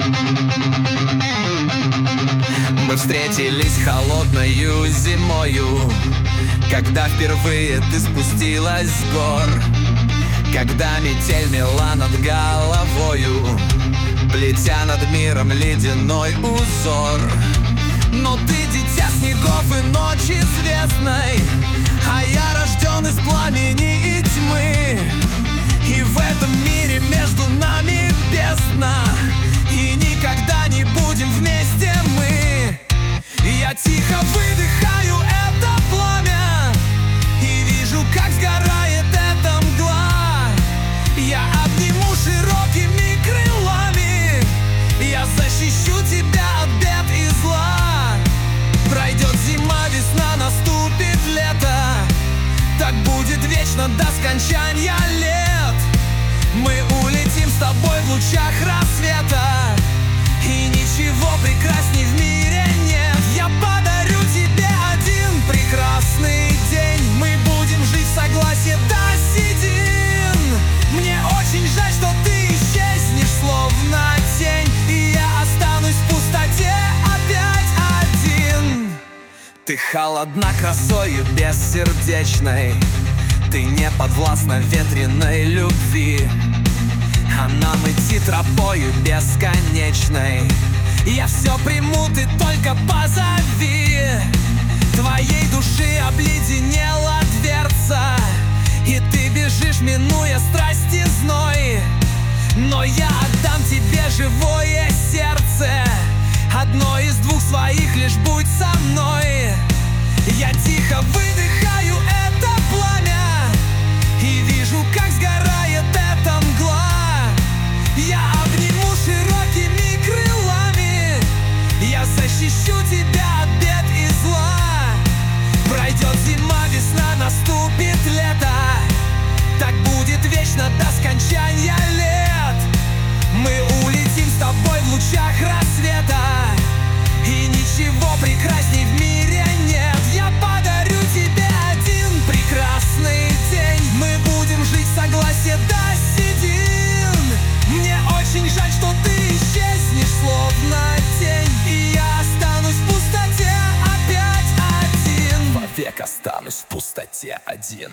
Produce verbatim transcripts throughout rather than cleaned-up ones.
Мы встретились холодною зимою, когда впервые ты спустилась с гор, когда метель мела над головою, плетя над миром ледяной узор. Но ты дитя снегов и ночи звездной, а я рожден из пламени и тьмы. И в этом мире между нами бездна, и никогда не будем вместе мы. Я тихо выдыхаю это пламя и вижу, как сгорает эта мгла. Я обниму широкими крылами, я защищу тебя от бед и зла. Пройдет зима, весна, наступит лето, так будет вечно до скончания лет. Мы улетим с тобой в лучах рассвета, и ничего прекрасней в мире нет. Я подарю тебе один прекрасный день, мы будем жить в согласии до седин. Мне очень жаль, что ты исчезнешь словно тень, и я останусь в пустоте опять один. Ты холодна красою бессердечной, ты не подвластна ветреной любви, а нам идти тропою бесконечной. Я все приму, ты только позови. Твоей души обледенела дверца, и ты бежишь, минуя страсти зной. Но я отдам тебе живое сердце, одно из двух своих, лишь будь со мной. Я тихо выдыхаю это пламя и вижу, как сгорает эта мгла. Я обниму широкими крылами, я защищу тебя от бед и зла. Пройдет зима, весна, наступит лето, так будет вечно до скончания лет. Мы улетим с тобой в лучах рассвета, и ничего прекрасней в мире нет. Я подарю тебе один прекрасный день, мы будем жить в согласии до седин. Мне очень жаль, что ты исчезнешь словно тень, и я останусь в пустоте опять один. Вовек останусь в пустоте один.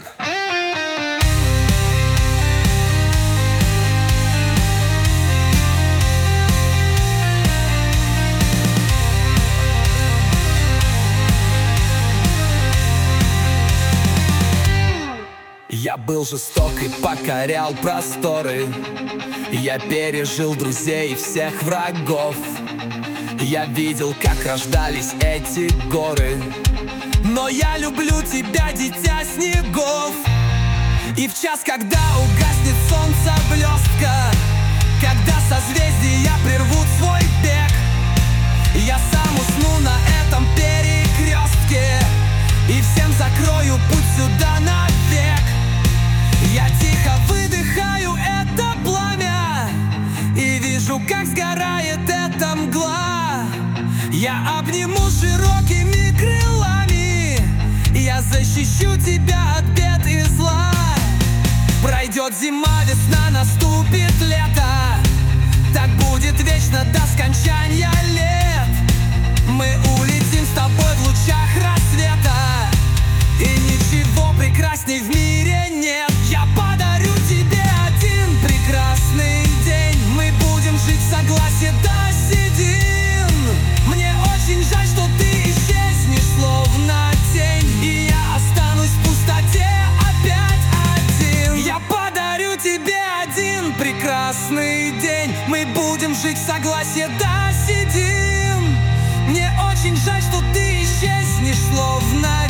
Я был жесток и покорял просторы, я пережил друзей и всех врагов. Я видел, как рождались эти горы, но я люблю тебя, дитя снегов. И в час, когда угаснет солнце блестка, когда созвездия прервут свой бег, я сам усну на этом перекрестке и всем закрою путь сюда навек. Я тихо выдыхаю это пламя и вижу, как сгорает эта мгла. Я обниму широкими крылами, я защищу тебя от бед и зла. Пройдет зима, весна, наступит лето, так будет вечно до скончания лет. Мы улетим с тобой в лучах рассвета, и ничего прекрасней в мире нет. Я подарю тебе один прекрасный день, мы будем жить в согласии до седин. Мне очень жаль, что ты исчезнешь словно тень, и я останусь в пустоте опять один. Я подарю тебе один прекрасный день, мы будем жить в согласии до седин. Мне очень жаль, что ты исчезнешь словно